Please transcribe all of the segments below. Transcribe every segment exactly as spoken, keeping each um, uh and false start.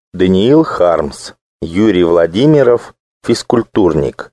Даниил Хармс, Юрий Владимиров, физкультурник.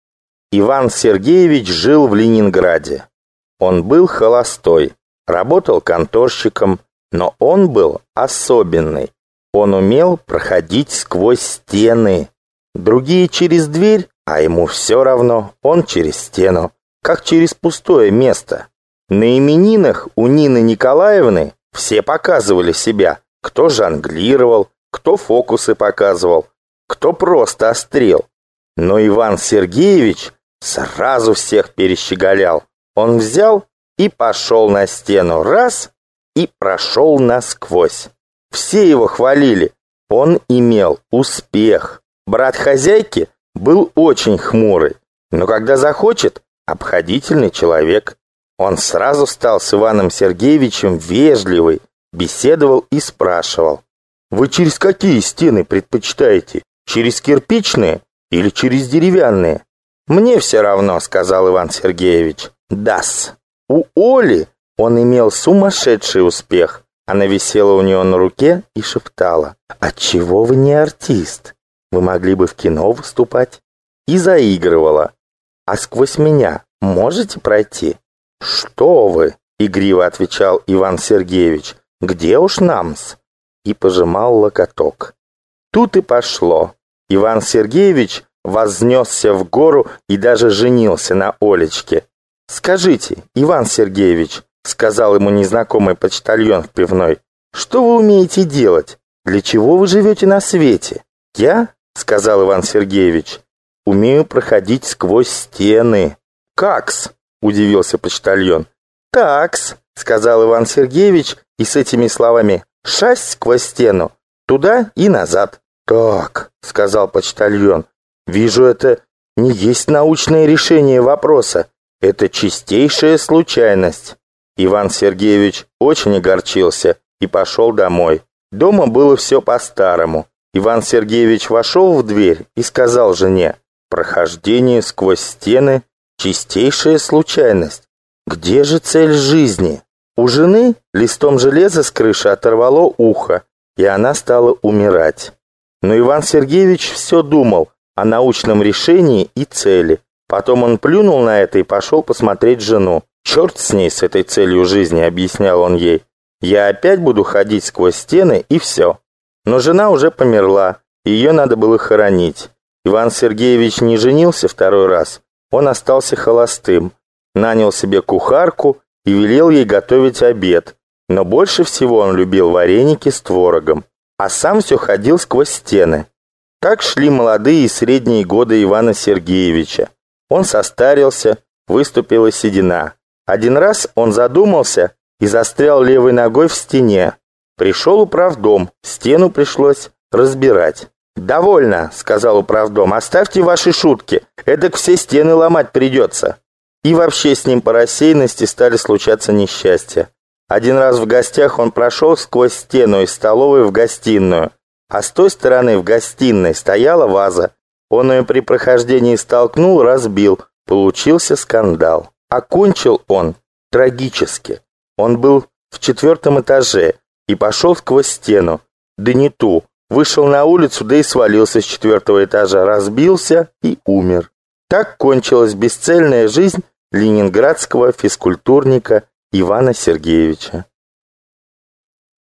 Иван Сергеевич жил в Ленинграде. Он был холостой, работал конторщиком, но он был особенный. Он умел проходить сквозь стены. Другие через дверь, а ему все равно, он через стену, как через пустое место. На именинах у Нины Николаевны все показывали себя, кто жонглировал, кто фокусы показывал, кто просто острел. Но Иван Сергеевич сразу всех перещеголял. Он взял и пошел на стену раз и прошел насквозь. Все его хвалили. Он имел успех. Брат хозяйки был очень хмурый, но когда захочет, обходительный человек. Он сразу стал с Иваном Сергеевичем вежливый, беседовал и спрашивал: «Вы через какие стены предпочитаете? Через кирпичные или через деревянные?» «Мне все равно», — сказал Иван Сергеевич. «Дас». У Оли он имел сумасшедший успех. Она висела у него на руке и шептала: «Отчего вы не артист? Вы могли бы в кино выступать». И заигрывала: «А сквозь меня можете пройти?» «Что вы?» — игриво отвечал Иван Сергеевич. «Где уж нам-с?» И пожимал локоток. Тут и пошло. Иван Сергеевич вознесся в гору и даже женился на Олечке. «Скажите, Иван Сергеевич, — сказал ему незнакомый почтальон в пивной, — что вы умеете делать? Для чего вы живете на свете?» «Я, — сказал Иван Сергеевич, — умею проходить сквозь стены». «Как-с?» — удивился почтальон. «Так-с, — сказал Иван Сергеевич, и с этими словами шасть сквозь стену, туда и назад». «Так, — сказал почтальон, — вижу, это не есть научное решение вопроса. Это чистейшая случайность». Иван Сергеевич очень огорчился и пошел домой. Дома было все по-старому. Иван Сергеевич вошел в дверь и сказал жене: «Прохождение сквозь стены — чистейшая случайность. Где же цель жизни?» У жены листом железа с крыши оторвало ухо, и она стала умирать. Но Иван Сергеевич все думал о научном решении и цели. Потом он плюнул на это и пошел посмотреть жену. «Черт с ней, с этой целью жизни», — объяснял он ей. «Я опять буду ходить сквозь стены, и все». Но жена уже померла, и ее надо было хоронить. Иван Сергеевич не женился второй раз. Он остался холостым, нанял себе кухарку и велел ей готовить обед. Но больше всего он любил вареники с творогом, а сам все ходил сквозь стены. Так шли молодые и средние годы Ивана Сергеевича. Он состарился, выступила седина. Один раз он задумался и застрял левой ногой в стене. Пришел управдом, стену пришлось разбирать. «Довольно», — сказал управдом, — «оставьте ваши шутки, эдак все стены ломать придется». И вообще с ним по рассеянности стали случаться несчастья. Один раз в гостях он прошел сквозь стену из столовой в гостиную, а с той стороны в гостиной стояла ваза. Он ее при прохождении столкнул, разбил. Получился скандал. Окончил он трагически. Он был в четвертом этаже и пошел сквозь стену. Да не ту. Вышел на улицу, да и свалился с четвертого этажа, разбился и умер. Так кончилась бесцельная жизнь ленинградского физкультурника Ивана Сергеевича.